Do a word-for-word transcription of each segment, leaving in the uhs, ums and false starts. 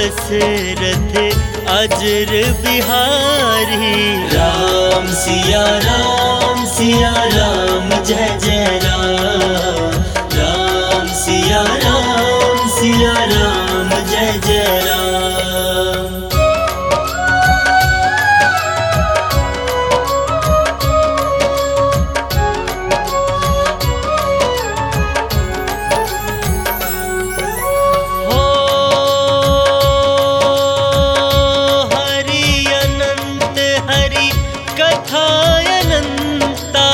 दशरथ अजर बिहारी। राम सिया राम सिया राम जय जय राम। राम सिया राम सिया राम जय जय राम। कथायनंता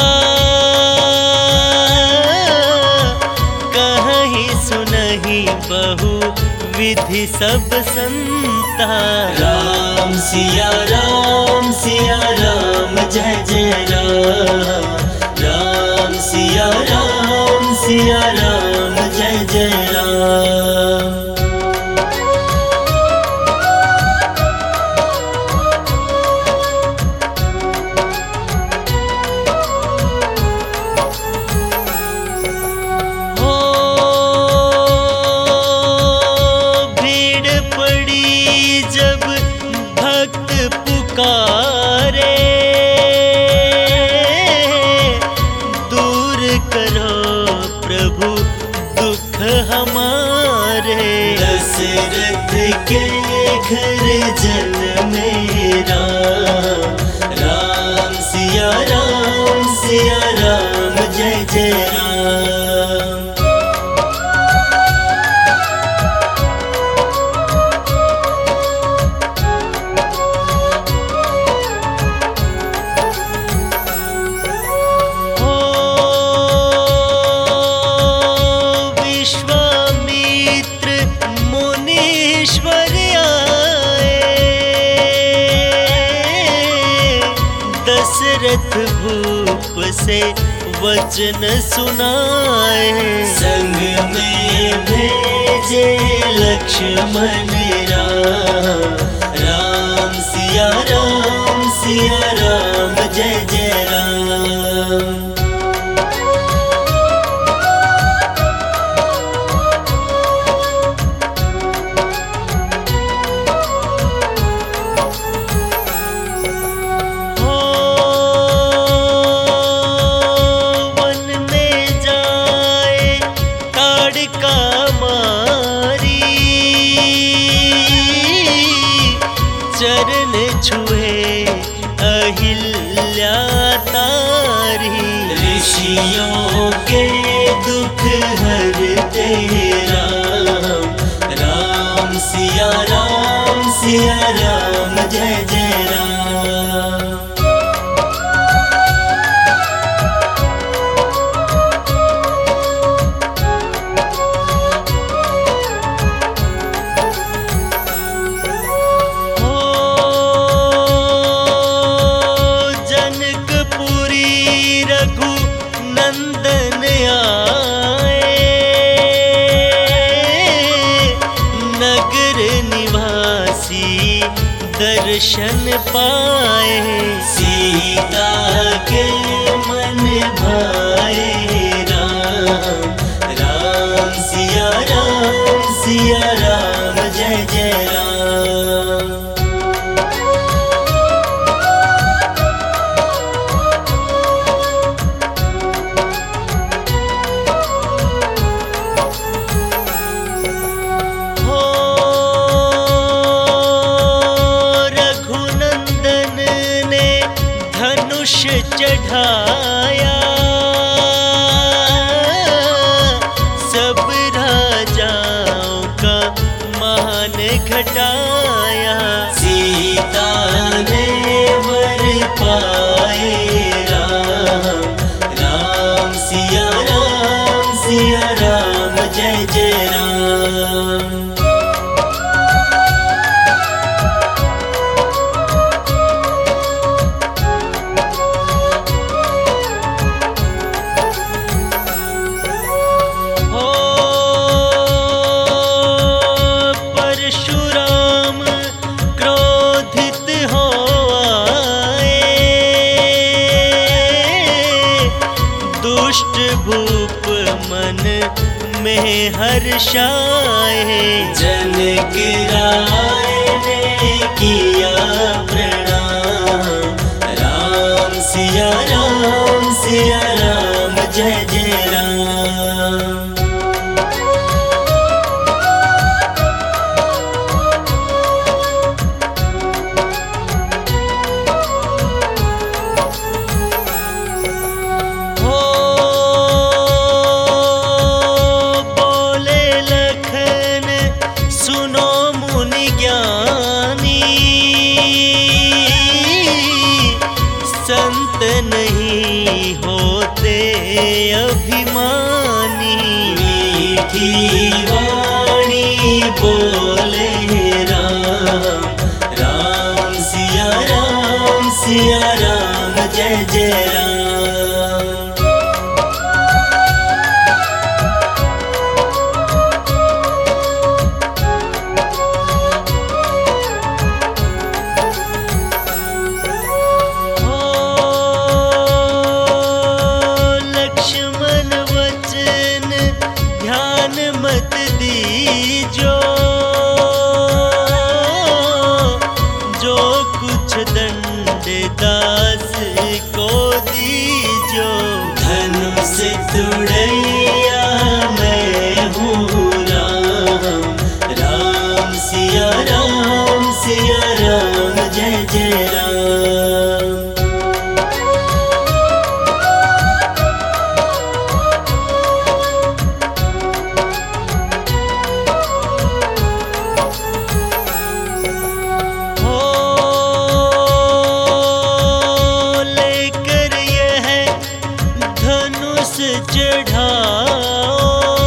कहीं सुनहि बहु विधि सब संता। राम सिया राम सिया राम जय जय राम। राम सिया राम सिया राम जय जय राम। पुकारे दूर करो प्रभु दुख हमारे। दशरथ के घर जन मेरा। राम सिया राम सिया राम जय जय राम। दशरथ भूप से वचन सुनाए। संग में भेजे लक्ष्मण राम। राम सिया राम सिया राम जय जय राम। चरण छुए अहिल्या तारी। ऋषियों के दुख हरते राम। राम सिया राम सिया राम जय जय राम। नंदन आए नगर निवासी दर्शन पाए। सीता के मन भाए राम। राम सिया राम सिया राम जय जय राम। चढ़ाया सब राजाओं का मान घटाया। सीता ने वर पाए राम। राम सिया राम सिया राम जय जय राम। में हर्षाए। जनक राय ने किया प्रणाम, राम सिया राम सिया राम जय जय राम। संत नहीं होते अभिमानी, मीठी वाणी बोले राम, राम सिया राम सिया राम जय जय राम। मत दीजो जो कुछ दंड दास को दीजो। धनुष तुड़ैया मैं हूँ राम, राम सिया राम सिया राम जय जय राम। चढ़ाओ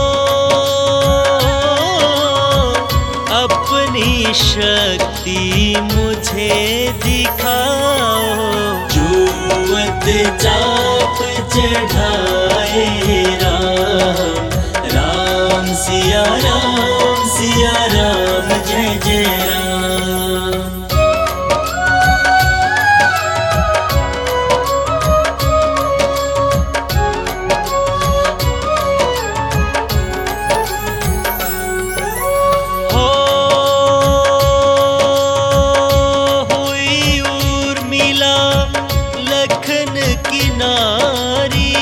अपनी शक्ति मुझे दिखाओ। जुवत चाप चढ़ाए राम, राम सिया राम सिया राम जय जय राम। लखन की नारी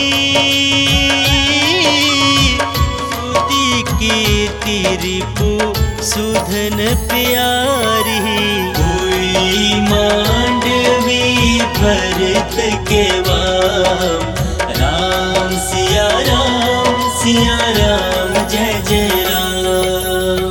सुदी की तिरिपु सुधन प्यारी। हुई मांडवी भरत के वाम, राम सिया राम सिया राम जय जय राम।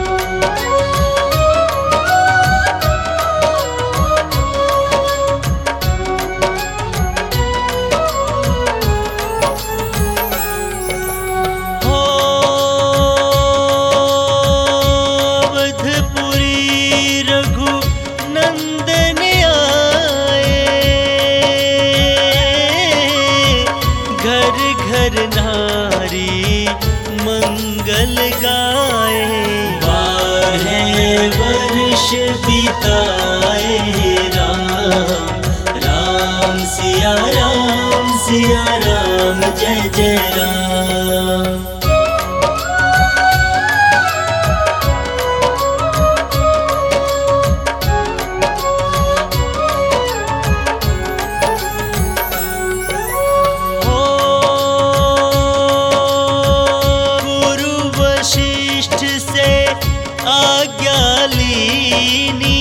घर नारी मंगल गाए। बारह वर्ष बिताए राम, राम सिया राम सिया राम जय जय राम। आज्ञा लीनी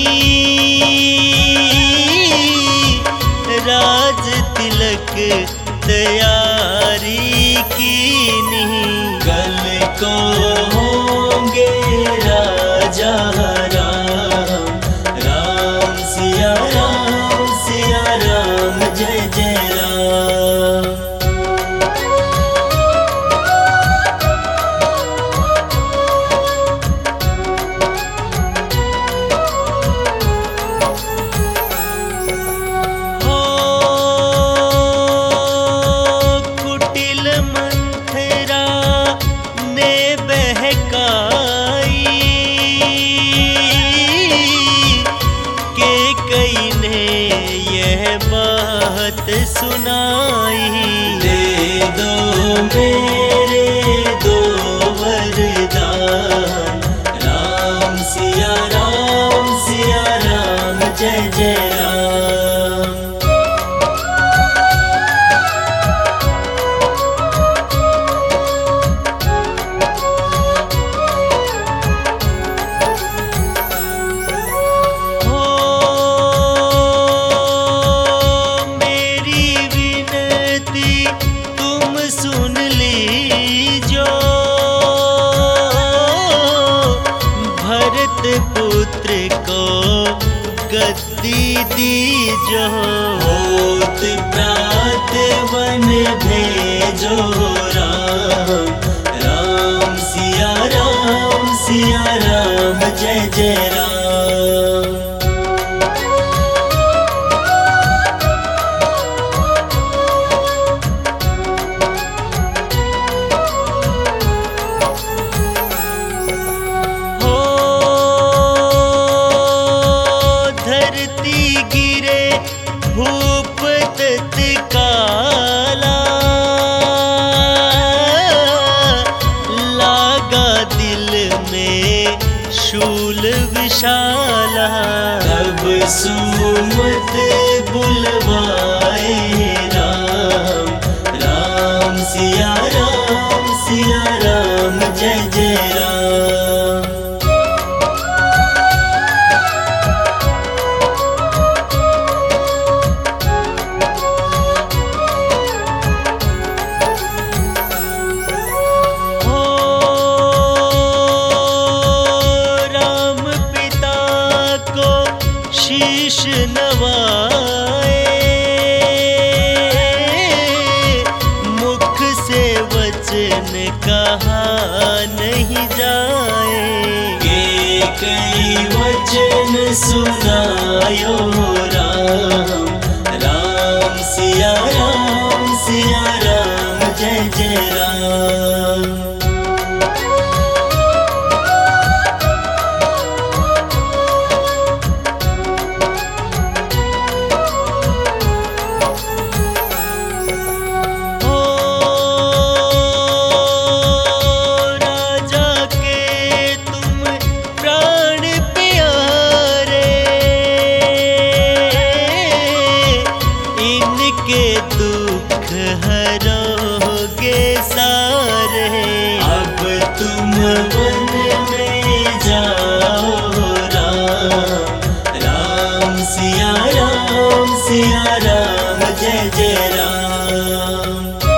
राज तिलक तैयारी कीनी। कल को होंगे राजा राम, राम सिया राम सिया राम जय जय राम। कुटिल मंथरा ने गद्दी दीजो। होत प्रात वन भेजो राम, राम सिया राम सिया राम जय जय राम। भूप तत्काला लागा दिल में शूल विशाला। तब सुमत बुलवाए राम, राम सिया राम सिया राम जय जय राम। शीश नवाए मुख से वचन कहा नहीं जाए। कई वचन सुनायो राम, राम सिया राम सिया राम जय जय राम। के दुख हरोगे सारे। अब तुम वन में जाओ राम, राम सिया राम सिया राम जय जय राम।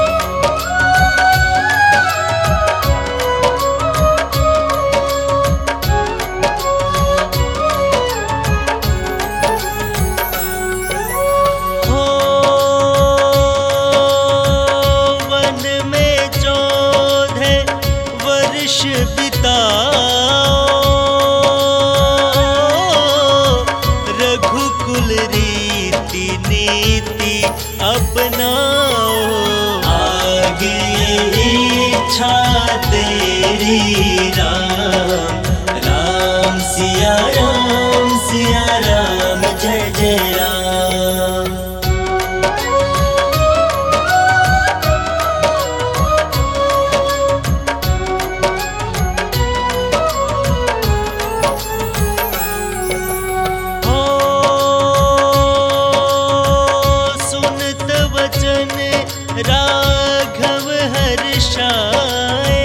रघुकुल रीति नीति अपनाओ। आगे इच्छा तेरी राम, राम सिया राम सिया राम जय जय राम। राघव हर्षाए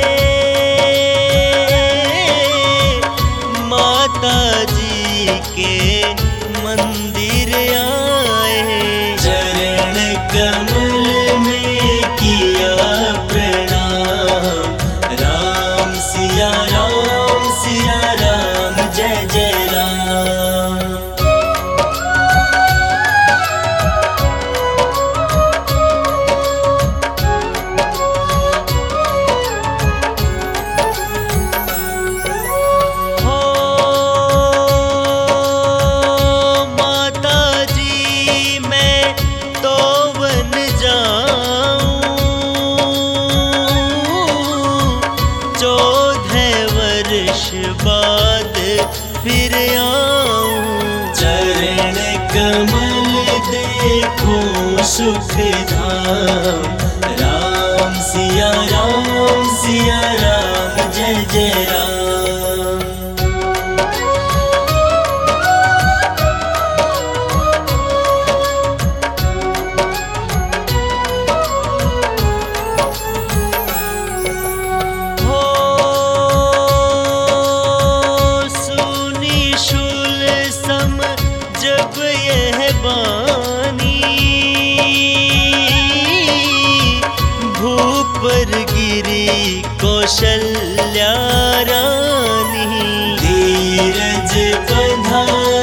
माता जी के मंदिर आए। चरण कमल में किया प्रणाम, राम सिया राम सिया राम जय जय राम। बाद फिर आऊं। चरण कमल देखो सुख धाम, राम सिया राम सिया राम जय जय राम। पर गिरी कौशल्या रानी। धीरज बंधा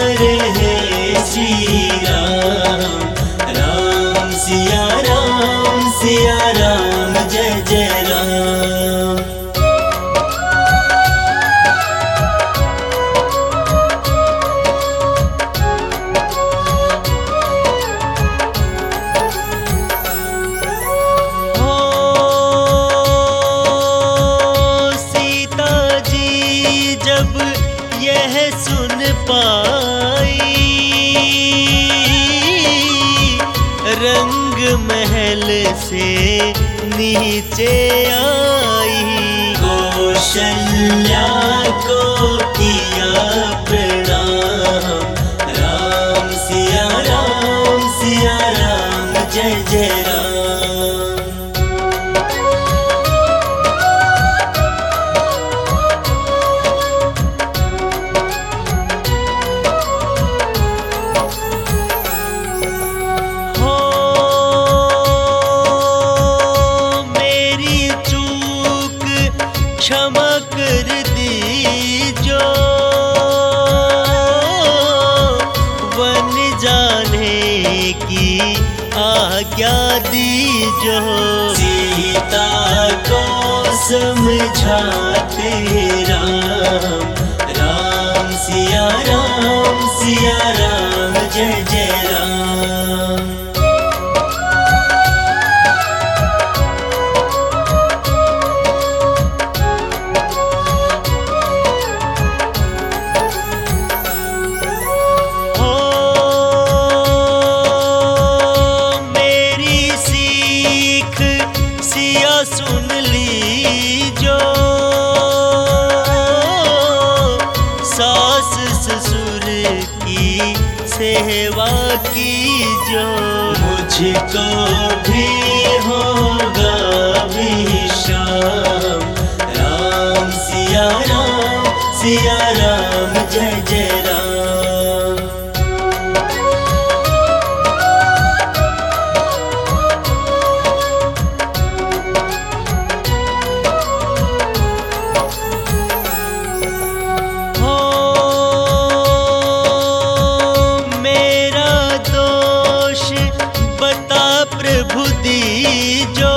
नीचे आई। कौशल्या को किया प्रणाम, राम सिया राम सिया राम जय जय राम। क्षमा कर दीजो, वन जाने की आज्ञा दीजो। सीता को समझाते राम, राम सिया राम सिया राम जय जय राम। सुन लीजो, सास ससुर की सेवा कीजो। मुझको भी होगा विश्राम, राम सिया राम सिया राम जय जय राम। प्रभु दीजो,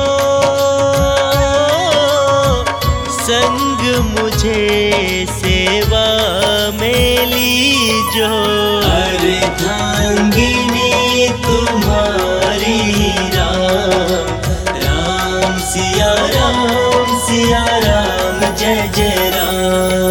संग मुझे सेवा में लीजो। अर्धांगिनी तुम्हारी राम, राम सिया राम सिया राम जय जय राम।